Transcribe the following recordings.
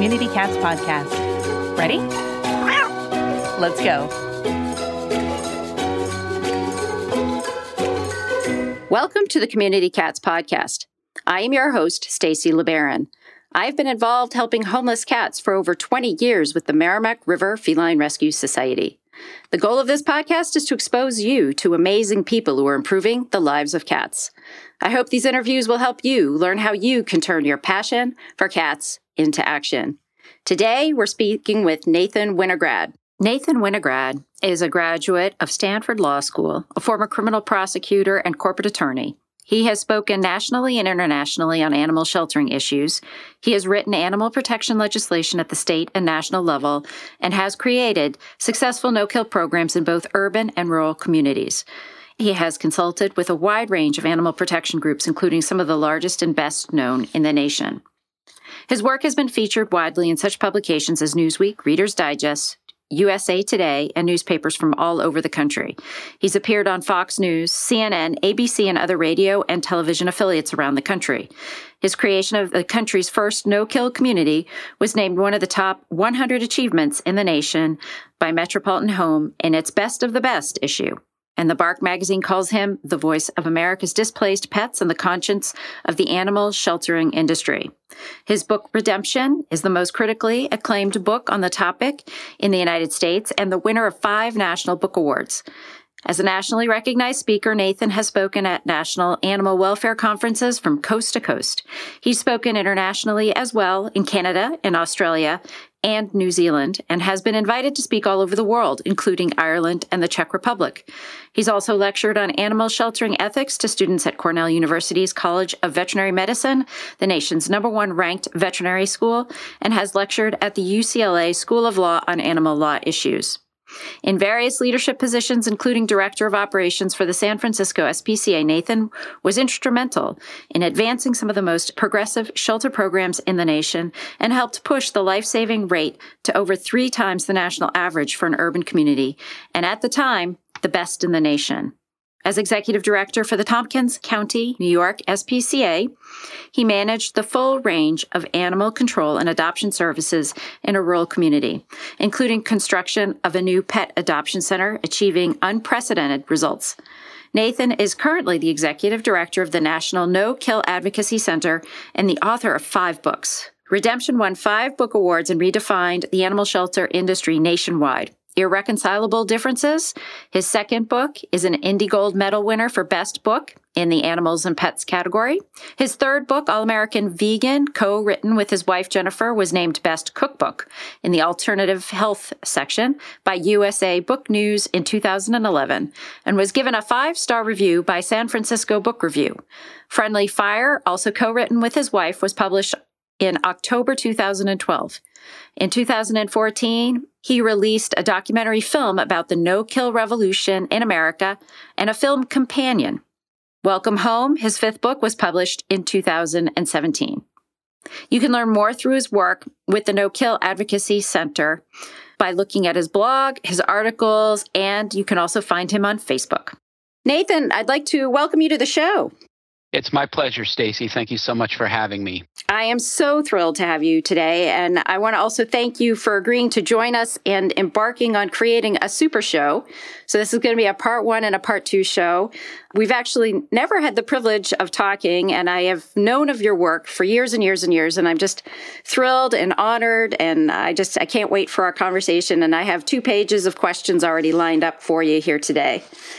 Community Cats podcast. Ready? Let's go. Welcome to the Community Cats podcast. I am your host, Stacy LeBaron. I've been involved helping homeless cats for over 20 years with the Merrimack River Feline Rescue Society. The goal of this podcast is to expose you to amazing people who are improving the lives of cats. I hope these interviews will help you learn how you can turn your passion for cats into action. Today, we're speaking with Nathan Winograd. Nathan Winograd is a graduate of Stanford Law School, a former criminal prosecutor and corporate attorney. He has spoken nationally and internationally on animal sheltering issues. He has written animal protection legislation at the state and national level and has created successful no-kill programs in both urban and rural communities. He has consulted with a wide range of animal protection groups, including some of the largest and best known in the nation. His work has been featured widely in such publications as Newsweek, Reader's Digest, USA Today, and newspapers from all over the country. He's appeared on Fox News, CNN, ABC, and other radio and television affiliates around the country. His creation of the country's first no-kill community was named one of the top 100 achievements in the nation by Metropolitan Home in its Best of the Best issue. And the Bark magazine calls him the voice of America's displaced pets and the conscience of the animal sheltering industry. His book, Redemption, is the most critically acclaimed book on the topic in the United States and the winner of 5 National Book Awards. As a nationally recognized speaker, Nathan has spoken at national animal welfare conferences from coast to coast. He's spoken internationally as well in Canada and Australia and New Zealand, and has been invited to speak all over the world, including Ireland and the Czech Republic. He's also lectured on animal sheltering ethics to students at Cornell University's College of Veterinary Medicine, the nation's #1 ranked veterinary school, and has lectured at the UCLA School of Law on animal law issues. In various leadership positions, including Director of Operations for the San Francisco SPCA, Nathan was instrumental in advancing some of the most progressive shelter programs in the nation and helped push the life-saving rate to over 3 times the national average for an urban community, and at the time, the best in the nation. As Executive Director for the Tompkins County, New York SPCA, he managed the full range of animal control and adoption services in a rural community, including construction of a new pet adoption center, achieving unprecedented results. Nathan is currently the Executive Director of the National No-Kill Advocacy Center and the author of 5 books. Redemption won 5 book awards and redefined the animal shelter industry nationwide. Irreconcilable Differences, his second book, is an Indie Gold Medal winner for Best Book in the Animals and Pets category. His third book, All-American Vegan, co-written with his wife Jennifer, was named Best Cookbook in the Alternative Health section by USA Book News in 2011 and was given a 5-star review by San Francisco Book Review. Friendly Fire, also co-written with his wife, was published in October 2012. In 2014, he released a documentary film about the no-kill revolution in America and a film companion. Welcome Home, his 5th book, was published in 2017. You can learn more through his work with the No-Kill Advocacy Center by looking at his blog, his articles, and you can also find him on Facebook. Nathan, I'd like to welcome you to the show. It's my pleasure, Stacy. Thank you so much for having me. I am so thrilled to have you today, and I want to also thank you for agreeing to join us and embarking on creating a super show. So this is going to be a part 1 and a part 2 show. We've actually never had the privilege of talking, and I have known of your work for years and years and years, and I'm just thrilled and honored, and I can't wait for our conversation, and I have 2 pages of questions already lined up for you here today.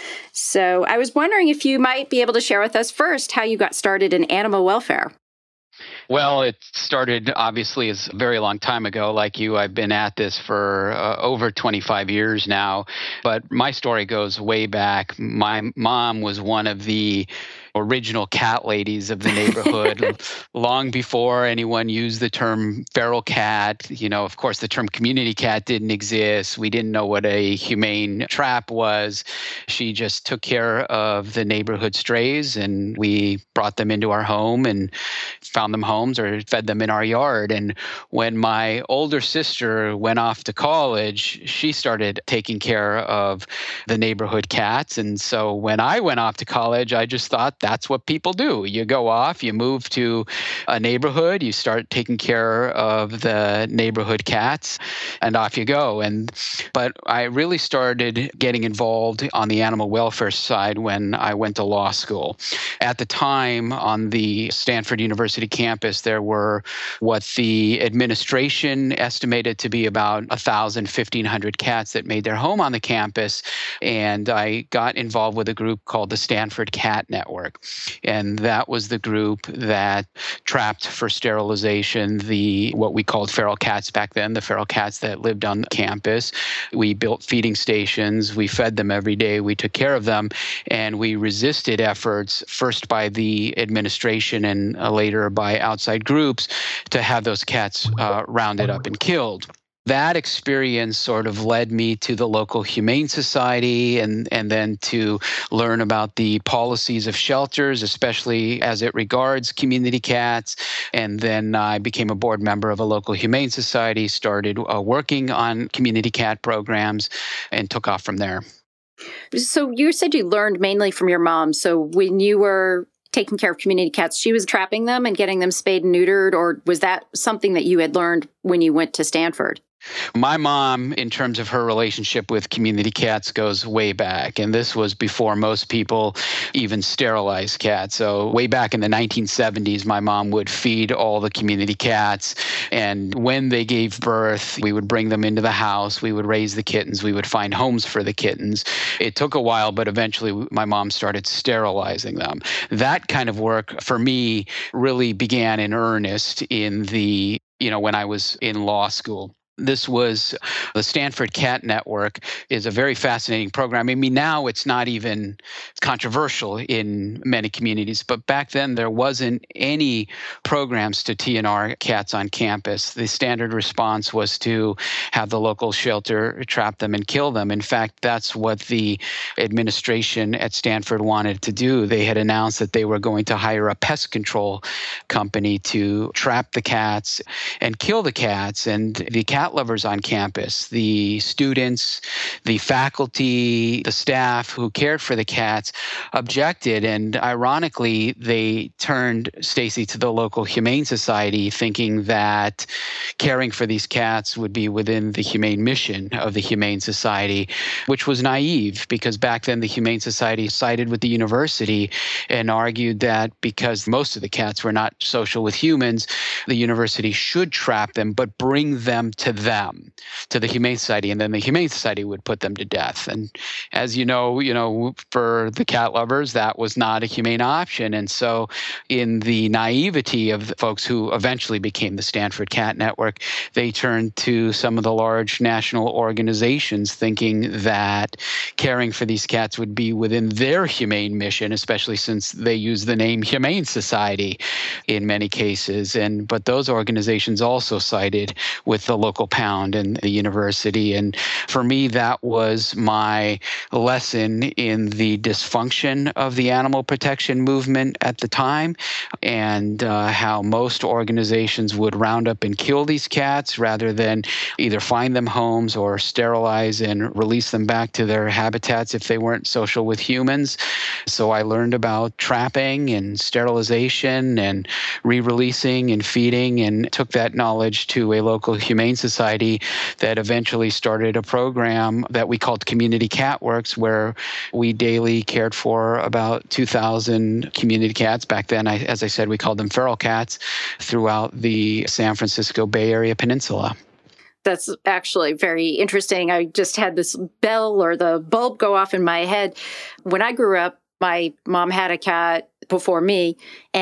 So I was wondering if you might be able to share with us first how you got started in animal welfare. Well, it started obviously as a very long time ago. Like you, I've been at this for over 25 years now. But my story goes way back. My mom was one of the original cat ladies of the neighborhood long before anyone used the term feral cat. You know, of course, the term community cat didn't exist. We didn't know what a humane trap was. She just took care of the neighborhood strays, and we brought them into our home and found them homes or fed them in our yard. And when my older sister went off to college, she started taking care of the neighborhood cats. And so when I went off to college, I just thought that's what people do. You go off, you move to a neighborhood, you start taking care of the neighborhood cats, and off you go. But I really started getting involved on the animal welfare side when I went to law school. At the time, on the Stanford University campus, there were what the administration estimated to be about 1,000, 1,500 cats that made their home on the campus. And I got involved with a group called the Stanford Cat Network. And that was the group that trapped for sterilization what we called feral cats back then, the feral cats that lived on campus. We built feeding stations. We fed them every day. We took care of them. And we resisted efforts, first by the administration and later by outside groups, to have those cats rounded up and killed. That experience sort of led me to the local Humane Society and then to learn about the policies of shelters, especially as it regards community cats. And then I became a board member of a local Humane Society, started working on community cat programs, and took off from there. So you said you learned mainly from your mom. So when you were taking care of community cats, she was trapping them and getting them spayed and neutered, or was that something that you had learned when you went to Stanford? My mom, in terms of her relationship with community cats, goes way back. And this was before most people even sterilized cats. So way back in the 1970s, my mom would feed all the community cats. And when they gave birth, we would bring them into the house. We would raise the kittens. We would find homes for the kittens. It took a while, but eventually my mom started sterilizing them. That kind of work for me really began in earnest when I was in law school. This was the Stanford Cat Network is a very fascinating program. I mean, now it's not even controversial in many communities, but back then there wasn't any programs to TNR cats on campus. The standard response was to have the local shelter trap them and kill them. In fact, that's what the administration at Stanford wanted to do. They had announced that they were going to hire a pest control company to trap the cats and kill the cats. And the cat lovers on campus, the students, the faculty, the staff who cared for the cats objected. And ironically, they turned, Stacy, to the local Humane Society, thinking that caring for these cats would be within the humane mission of the Humane Society, which was naive because back then the Humane Society sided with the university and argued that because most of the cats were not social with humans, the university should trap them, but bring them to the Humane Society, and then the Humane Society would put them to death. And as you know, for the cat lovers, that was not a humane option. And so in the naivety of the folks who eventually became the Stanford Cat Network, they turned to some of the large national organizations thinking that caring for these cats would be within their humane mission, especially since they use the name Humane Society in many cases. But those organizations also sided with the local pound and the university. And for me, that was my lesson in the dysfunction of the animal protection movement at the time, and how most organizations would round up and kill these cats rather than either find them homes or sterilize and release them back to their habitats if they weren't social with humans. So I learned about trapping and sterilization and re-releasing and feeding, and took that knowledge to a local Humane Society that eventually started a program that we called Community Cat Works, where we daily cared for about 2,000 community cats. Back then, as I said, we called them feral cats throughout the San Francisco Bay Area Peninsula. That's actually very interesting. I just had this bell or the bulb go off in my head. When I grew up, my mom had a cat before me,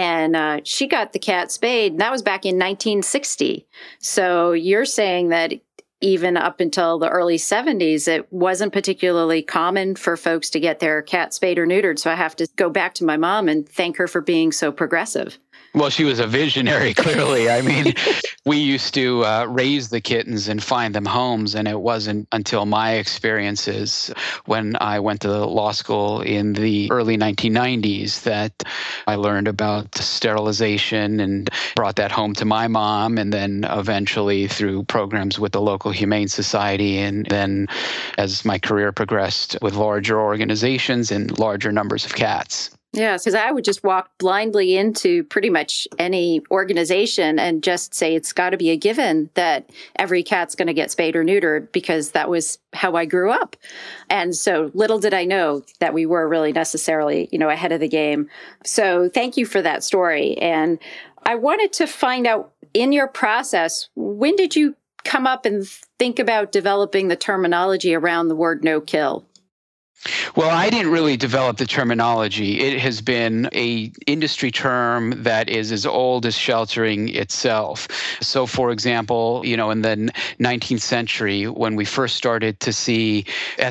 and she got the cat spayed. And that was back in 1960. So you're saying that even up until the early 70s, it wasn't particularly common for folks to get their cat spayed or neutered. So I have to go back to my mom and thank her for being so progressive. Well, she was a visionary, clearly. I mean, we used to raise the kittens and find them homes, and it wasn't until my experiences when I went to law school in the early 1990s that I learned about sterilization and brought that home to my mom, and then eventually through programs with the local Humane Society, and then as my career progressed with larger organizations and larger numbers of cats. Yeah, because I would just walk blindly into pretty much any organization and just say it's got to be a given that every cat's going to get spayed or neutered because that was how I grew up. And so little did I know that we were really necessarily, ahead of the game. So thank you for that story. And I wanted to find out in your process, when did you come up and think about developing the terminology around the word no kill? Well, I didn't really develop the terminology. It has been an industry term that is as old as sheltering itself. So, for example, in the 19th century, when we first started to see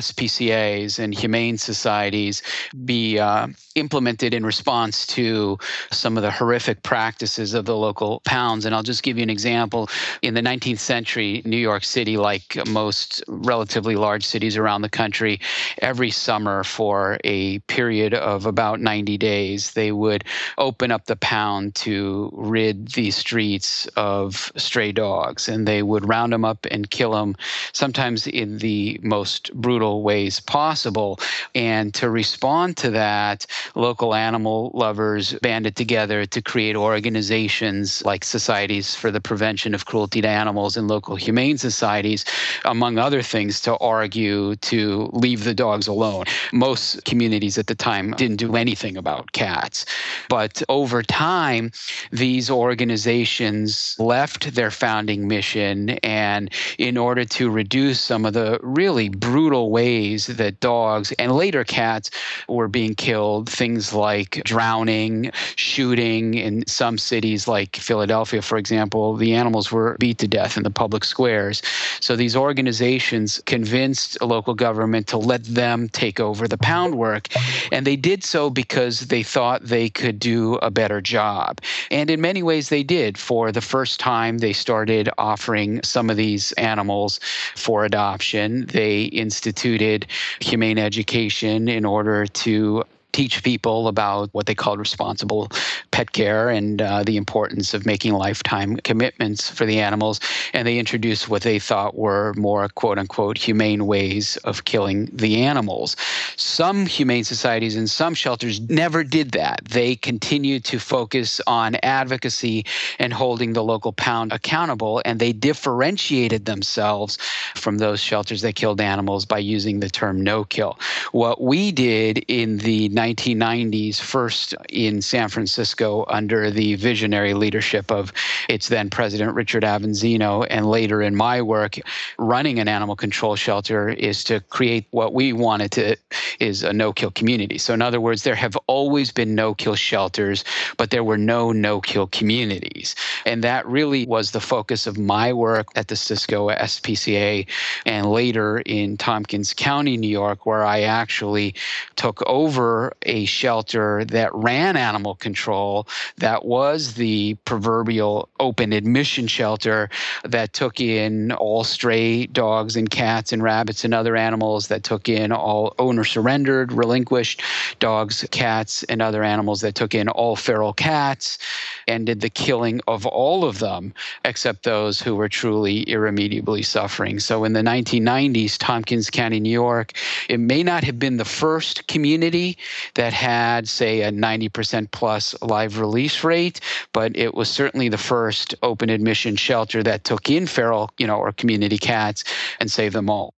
SPCAs and humane societies be implemented in response to some of the horrific practices of the local pounds. And I'll just give you an example. In the 19th century, New York City, like most relatively large cities around the country, every summer for a period of about 90 days, they would open up the pound to rid the streets of stray dogs, and they would round them up and kill them, sometimes in the most brutal ways possible. And to respond to that, local animal lovers banded together to create organizations like Societies for the Prevention of Cruelty to Animals and local humane societies, among other things, to argue to leave the dogs alone. Most communities at the time didn't do anything about cats. But over time, these organizations left their founding mission, and in order to reduce some of the really brutal ways that dogs and later cats were being killed, things like drowning, shooting. In some cities like Philadelphia, for example, the animals were beat to death in the public squares. So these organizations convinced a local government to let them take over the pound work. And they did so because they thought they could do a better job. And in many ways they did. For the first time, they started offering some of these animals for adoption. They instituted humane education in order to teach people about what they called responsible pet care and the importance of making lifetime commitments for the animals. And they introduced what they thought were more quote unquote humane ways of killing the animals. Some humane societies and some shelters never did that. They continued to focus on advocacy and holding the local pound accountable, and they differentiated themselves from those shelters that killed animals by using the term no-kill. What we did in the 1990s, first in San Francisco under the visionary leadership of its then president, Richard Avanzino, and later in my work running an animal control shelter, is to create what we wanted to is a no-kill community. So in other words, there have always been no-kill shelters, but there were no no-kill communities. And that really was the focus of my work at the Cisco SPCA and later in Tompkins County, New York, where I actually took over a shelter that ran animal control, that was the proverbial open admission shelter that took in all stray dogs and cats and rabbits and other animals, that took in all owner surrendered, relinquished dogs, cats, and other animals, that took in all feral cats, and did the killing of all of them except those who were truly irremediably suffering. So in the 1990s, Tompkins County, New York, it may not have been the first community that had, say, a 90% plus live release rate, but it was certainly the first open admission shelter that took in feral, or community cats and saved them all.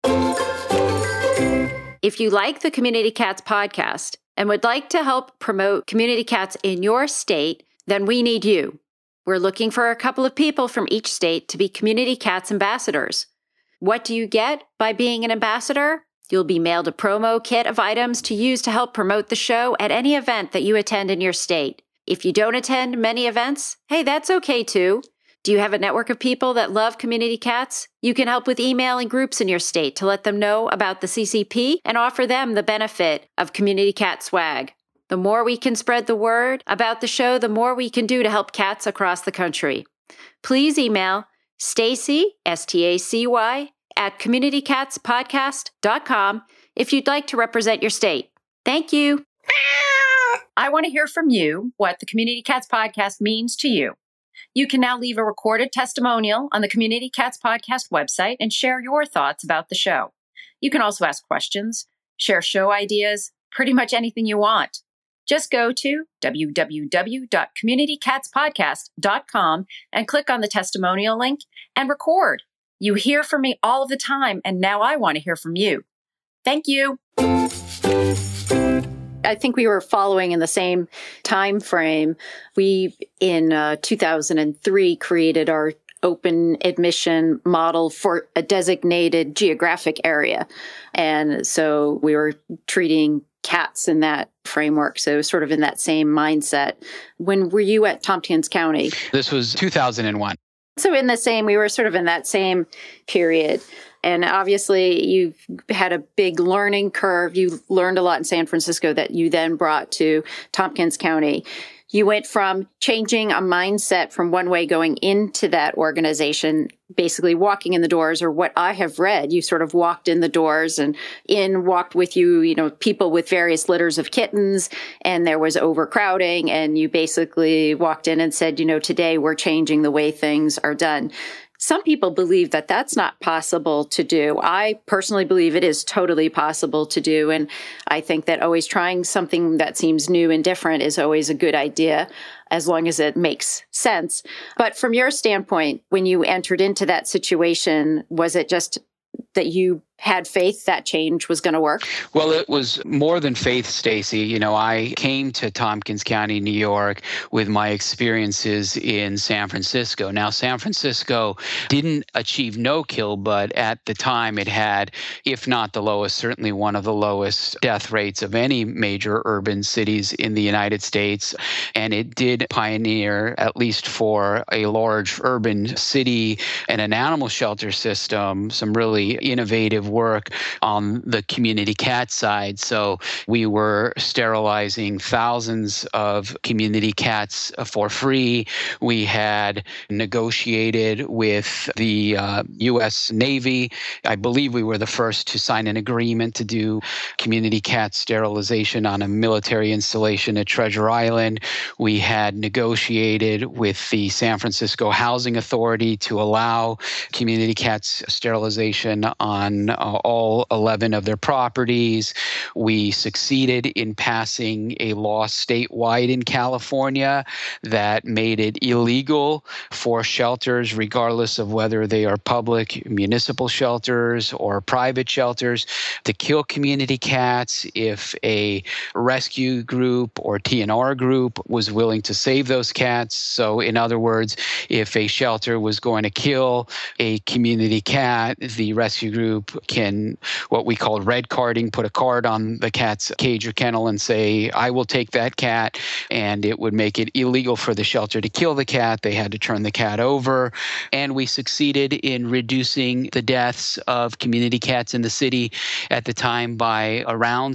If you like the Community Cats podcast and would like to help promote community cats in your state, then we need you. We're looking for a couple of people from each state to be Community Cats ambassadors. What do you get by being an ambassador? You'll be mailed a promo kit of items to use to help promote the show at any event that you attend in your state. If you don't attend many events, hey, that's okay too. Do you have a network of people that love community cats? You can help with emailing groups in your state to let them know about the CCP and offer them the benefit of community cat swag. The more we can spread the word about the show, the more we can do to help cats across the country. Please email Stacy, STACY, at communitycatspodcast.com if you'd like to represent your state. Thank you. I want to hear from you what the Community Cats Podcast means to you. You can now leave a recorded testimonial on the Community Cats Podcast website and share your thoughts about the show. You can also ask questions, share show ideas, pretty much anything you want. Just go to www.communitycatspodcast.com and click on the testimonial link and record. You hear from me all of the time, and now I want to hear from you. Thank you. I think we were following in the same time frame. We, in 2003, created our open admission model for a designated geographic area. And so we were treating cats in that framework. So sort of in that same mindset. When were you at Tompkins County? This was 2001. So we were sort of in that same period. And obviously you've had a big learning curve. You learned a lot in San Francisco that you then brought to Tompkins County. You went from changing a mindset from one way going into that organization, basically walking in the doors, or what I have read, you sort of walked in the doors and walked with you, people with various litters of kittens, and there was overcrowding, and you basically walked in and said, today we're changing the way things are done. Some people believe that that's not possible to do. I personally believe it is totally possible to do. And I think that always trying something that seems new and different is always a good idea, as long as it makes sense. But from your standpoint, when you entered into that situation, was it just that you had faith that change was going to work? Well, it was more than faith, Stacy. I came to Tompkins County, New York, with my experiences in San Francisco. Now, San Francisco didn't achieve no kill, but at the time it had, if not the lowest, certainly one of the lowest death rates of any major urban cities in the United States. And it did pioneer, at least for a large urban city and an animal shelter system, some really innovative work on the community cat side. So we were sterilizing thousands of community cats for free. We had negotiated with the U.S. Navy. I believe we were the first to sign an agreement to do community cat sterilization on a military installation at Treasure Island. We had negotiated with the San Francisco Housing Authority to allow community cats sterilization on all 11 of their properties. We succeeded in passing a law statewide in California that made it illegal for shelters, regardless of whether they are public municipal shelters or private shelters, to kill community cats if a rescue group or TNR group was willing to save those cats. So in other words, if a shelter was going to kill a community cat, the rescue group can, what we call red carding, put a card on the cat's cage or kennel and say, I will take that cat, and it would make it illegal for the shelter to kill the cat. They had to turn the cat over. And we succeeded in reducing the deaths of community cats in the city at the time by around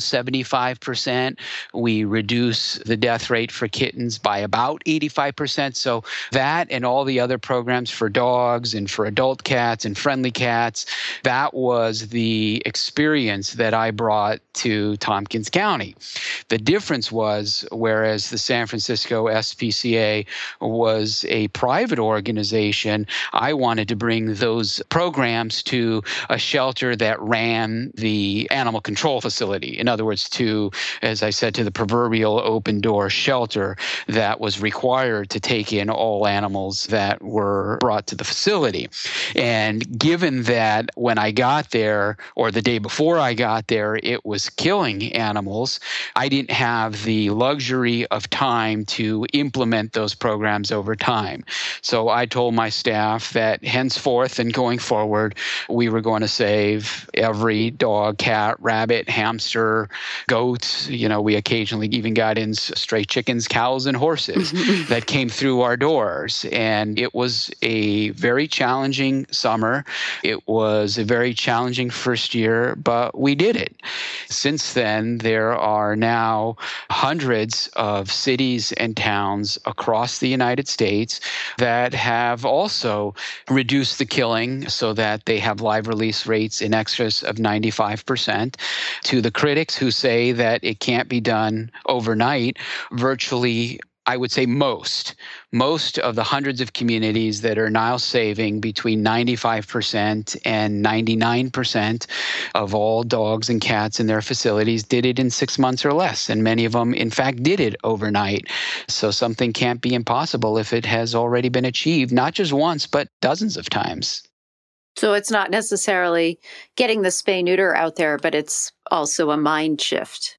75%. We reduced the death rate for kittens by about 85%. So that and all the other programs for dogs and for adult cats and friendly cats, that was the experience that I brought to Tompkins County. The difference was, whereas the San Francisco SPCA was a private organization, I wanted to bring those programs to a shelter that ran the animal control facility. In other words, to, as I said, to the proverbial open door shelter that was required to take in all animals that were brought to the facility. And given that when I got there, or the day before I got there, it was killing animals, I didn't have the luxury of time to implement those programs over time. So I told my staff that henceforth and going forward, we were going to save every dog, cat, rabbit, hamster, goats. We occasionally even got in stray chickens, cows, and horses that came through our doors. And it was a very challenging summer. It was a very challenging first year, but we did it. Since then, there are now hundreds of cities and towns across the United States that have also reduced the killing so that they have live release rates in excess of 95%. To the critics who say that it can't be done overnight, virtually I would say most of the hundreds of communities that are now saving between 95% and 99% of all dogs and cats in their facilities did it in 6 months or less. And many of them, in fact, did it overnight. So something can't be impossible if it has already been achieved, not just once, but dozens of times. So it's not necessarily getting the spay-neuter out there, but it's also a mind shift.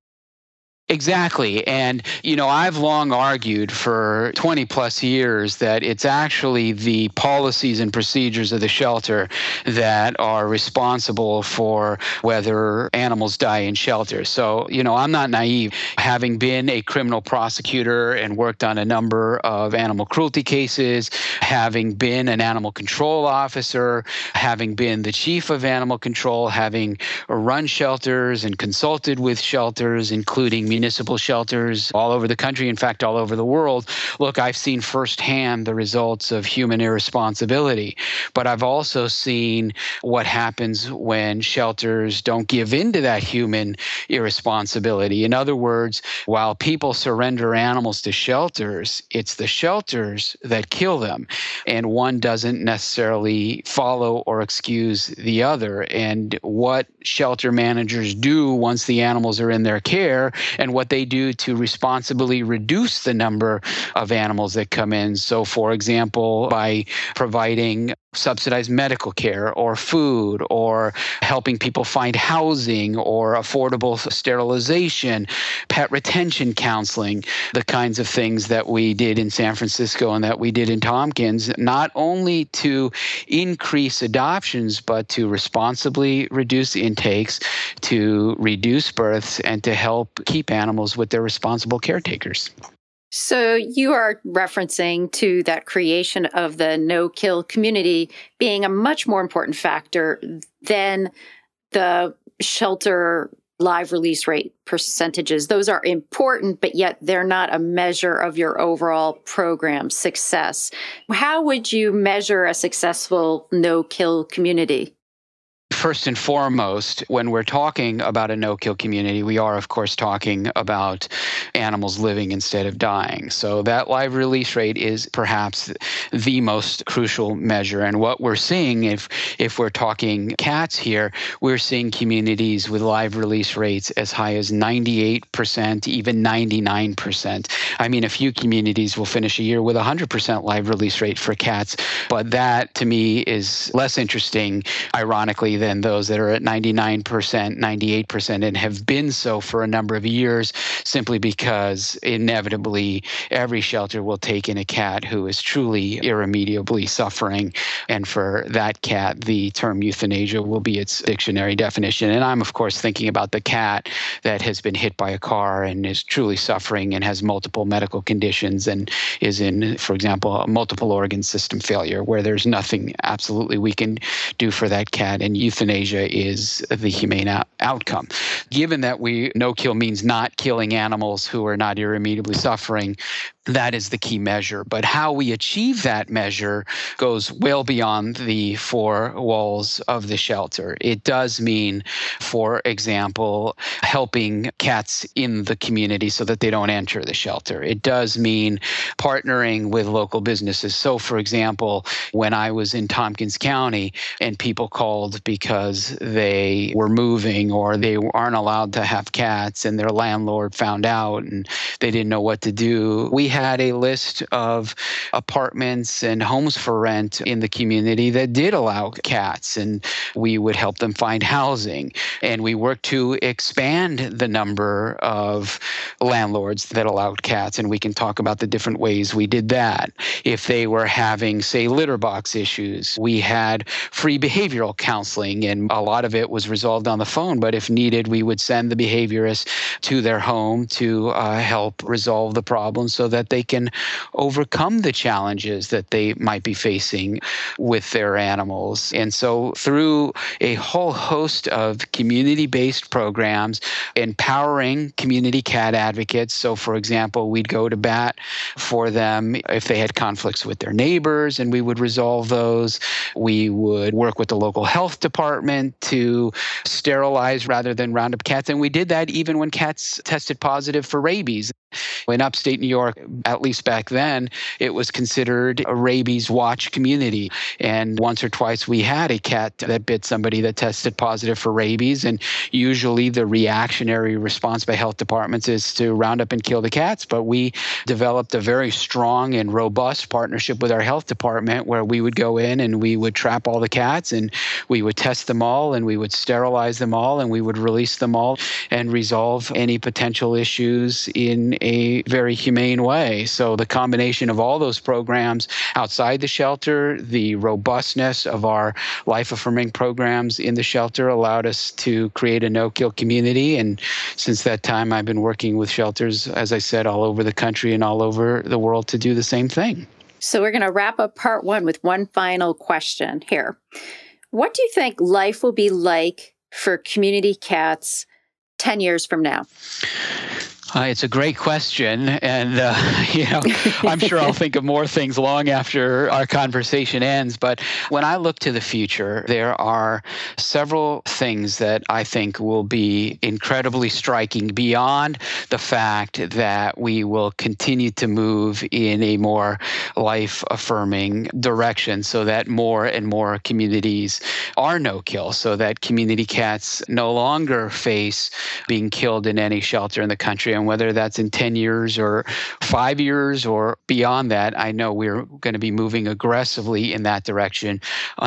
Exactly. And, I've long argued for 20 plus years that it's actually the policies and procedures of the shelter that are responsible for whether animals die in shelter. So, I'm not naive. Having been a criminal prosecutor and worked on a number of animal cruelty cases, having been an animal control officer, having been the chief of animal control, having run shelters and consulted with shelters, including municipal shelters all over the country, in fact, all over the world. Look, I've seen firsthand the results of human irresponsibility, but I've also seen what happens when shelters don't give in to that human irresponsibility. In other words, while people surrender animals to shelters, it's the shelters that kill them, and one doesn't necessarily follow or excuse the other. And what shelter managers do once the animals are in their care and what they do to responsibly reduce the number of animals that come in. So, for example, by providing subsidized medical care or food or helping people find housing or affordable sterilization, pet retention counseling, the kinds of things that we did in San Francisco and that we did in Tompkins, not only to increase adoptions, but to responsibly reduce intakes, to reduce births, and to help keep animals with their responsible caretakers. So you are referencing to that creation of the no-kill community being a much more important factor than the shelter live release rate percentages. Those are important, but yet they're not a measure of your overall program success. How would you measure a successful no-kill community? First and foremost, when we're talking about a no-kill community, we are, of course, talking about animals living instead of dying. So that live release rate is perhaps the most crucial measure. And what we're seeing, if we're talking cats here, we're seeing communities with live release rates as high as 98%, even 99%. I mean, a few communities will finish a year with 100% live release rate for cats, but that, to me, is less interesting, ironically, than those that are at 99%, 98%, and have been so for a number of years, simply because inevitably every shelter will take in a cat who is truly irremediably suffering. And for that cat, the term euthanasia will be its dictionary definition. And I'm, of course, thinking about the cat that has been hit by a car and is truly suffering and has multiple medical conditions and is in, for example, a multiple organ system failure, where there's nothing absolutely we can do for that cat. And euthanasia is the humane outcome. Given that no-kill means not killing animals who are not irremediably suffering, that is the key measure. But how we achieve that measure goes well beyond the four walls of the shelter. It does mean, for example, helping cats in the community so that they don't enter the shelter. It does mean partnering with local businesses. So, for example, when I was in Tompkins County and people called because they were moving or they aren't allowed to have cats and their landlord found out and they didn't know what to do, we had a list of apartments and homes for rent in the community that did allow cats, and we would help them find housing. And we worked to expand the number of landlords that allowed cats, and we can talk about the different ways we did that. If they were having, say, litter box issues, we had free behavioral counseling, and a lot of it was resolved on the phone, but if needed, we would send the behaviorist to their home to help resolve the problem so that they can overcome the challenges that they might be facing with their animals. And so through a whole host of community-based programs, empowering community cat advocates. So, for example, we'd go to bat for them if they had conflicts with their neighbors, and we would resolve those. We would work with the local health department to sterilize rather than round up cats. And we did that even when cats tested positive for rabies. In upstate New York, at least back then, it was considered a rabies watch community. And once or twice we had a cat that bit somebody that tested positive for rabies. And usually the reactionary response by health departments is to round up and kill the cats. But we developed a very strong and robust partnership with our health department where we would go in and we would trap all the cats and we would test them all and we would sterilize them all and we would release them all and resolve any potential issues in a very humane way. So the combination of all those programs outside the shelter, the robustness of our life-affirming programs in the shelter allowed us to create a no-kill community. And since that time, I've been working with shelters, as I said, all over the country and all over the world to do the same thing. So we're going to wrap up part one with one final question here. What do you think life will be like for community cats 10 years from now? It's a great question, and I'm sure I'll think of more things long after our conversation ends. But when I look to the future, there are several things that I think will be incredibly striking beyond the fact that we will continue to move in a more life-affirming direction so that more and more communities are no-kill, so that community cats no longer face being killed in any shelter in the country. And whether that's in 10 years or 5 years or beyond that, I know we're going to be moving aggressively in that direction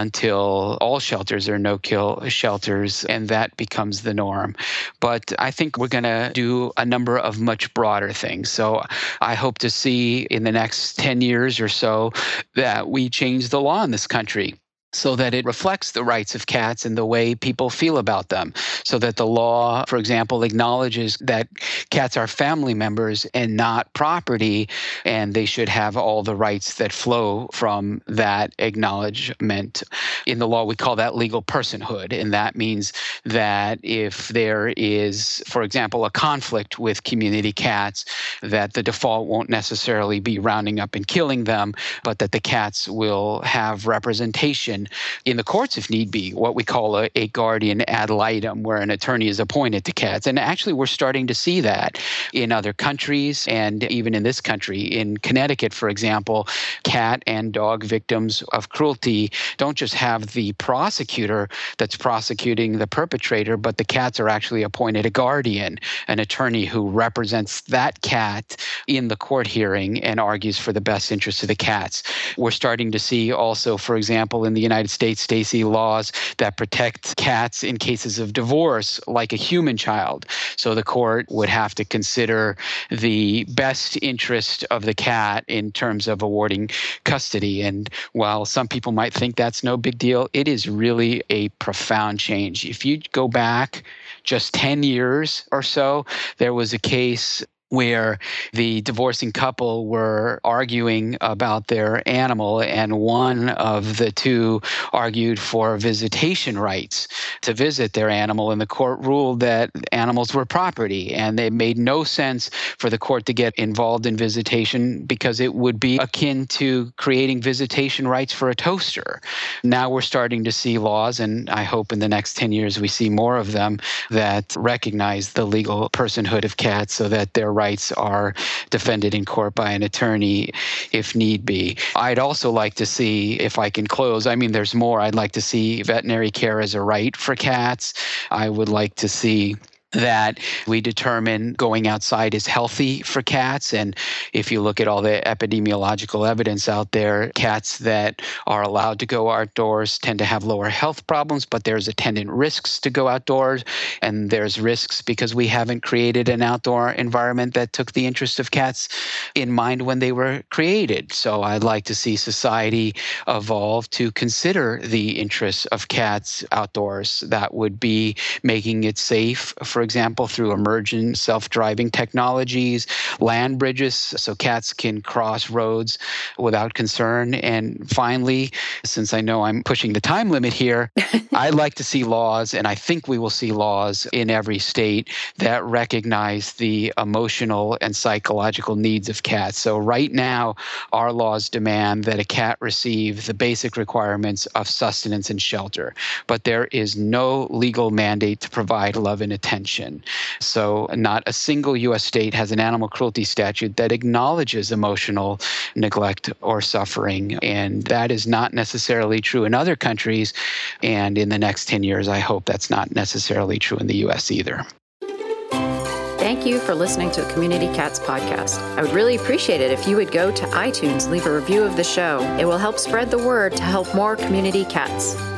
until all shelters are no-kill shelters, and that becomes the norm. But I think we're going to do a number of much broader things. So I hope to see in the next 10 years or so that we change the law in this country so that it reflects the rights of cats and the way people feel about them, so that the law, for example, acknowledges that cats are family members and not property, and they should have all the rights that flow from that acknowledgement. In the law, we call that legal personhood, and that means that if there is, for example, a conflict with community cats, that the default won't necessarily be rounding up and killing them, but that the cats will have representation in the courts if need be, what we call a guardian ad litem, where an attorney is appointed to cats. And actually, we're starting to see that in other countries and even in this country. In Connecticut, for example, cat and dog victims of cruelty don't just have the prosecutor that's prosecuting the perpetrator, but the cats are actually appointed a guardian, an attorney who represents that cat in the court hearing and argues for the best interests of the cats. We're starting to see also, for example, in the United States, Stacey, laws that protect cats in cases of divorce like a human child. So the court would have to consider the best interest of the cat in terms of awarding custody. And while some people might think that's no big deal, it is really a profound change. If you go back just 10 years or so, there was a case where the divorcing couple were arguing about their animal, and one of the two argued for visitation rights to visit their animal, and the court ruled that animals were property, and it made no sense for the court to get involved in visitation because it would be akin to creating visitation rights for a toaster. Now we're starting to see laws, and I hope in the next 10 years we see more of them, that recognize the legal personhood of cats so that their rights are defended in court by an attorney if need be. I'd also like to see, if I can close, there's more. I'd like to see veterinary care as a right for cats. I would like to see that we determine going outside is healthy for cats. And if you look at all the epidemiological evidence out there, cats that are allowed to go outdoors tend to have lower health problems, but there's attendant risks to go outdoors. And there's risks because we haven't created an outdoor environment that took the interest of cats in mind when they were created. So I'd like to see society evolve to consider the interests of cats outdoors. That would be making it safe, for example, through emerging self-driving technologies, land bridges so cats can cross roads without concern. And finally, since I know I'm pushing the time limit here, I'd like to see laws, and I think we will see laws in every state that recognize the emotional and psychological needs of cats. So right now, our laws demand that a cat receive the basic requirements of sustenance and shelter, but there is no legal mandate to provide love and attention. definition. So not a single U.S. state has an animal cruelty statute that acknowledges emotional neglect or suffering. And that is not necessarily true in other countries. And in the next 10 years, I hope that's not necessarily true in the U.S. either. Thank you for listening to the Community Cats podcast. I would really appreciate it if you would go to iTunes, leave a review of the show. It will help spread the word to help more community cats.